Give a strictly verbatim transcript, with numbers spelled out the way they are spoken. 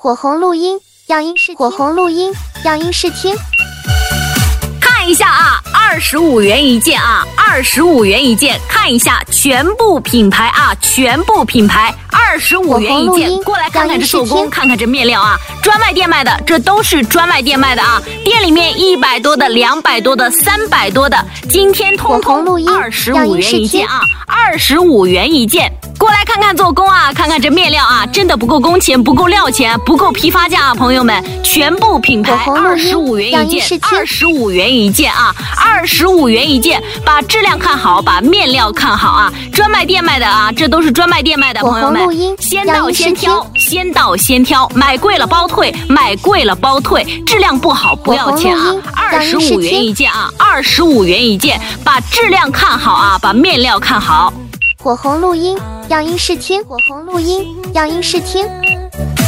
火红录音，样音试火红录音，样音试听。 看一下啊，二十五元一件啊，二十五元一件，看一下全部品牌啊，全部品牌二十五元一件，过来看看这做工，看看这面料啊，专卖店卖的，这都是专卖店卖的啊，店里面一百多的、两百多的、三百多的，今天通通二十五元一件啊，二十五元一件。过来看看做工啊，看看这面料啊，真的不够工钱，不够料钱，不够批发价啊，朋友们，全部品牌二十五元一件，二十五元一件啊，二十五元一件，把质量看好，把面料看好啊，专卖店卖的啊，这都是专卖店卖的，朋友们，先到先挑，先到先挑，买贵了包退，买贵了包退，质量不好不要钱啊，二十五元一件啊，二十五元一件，把质量看好啊，把面料看好。 火红录音，样音试听，火红录音，样音试听。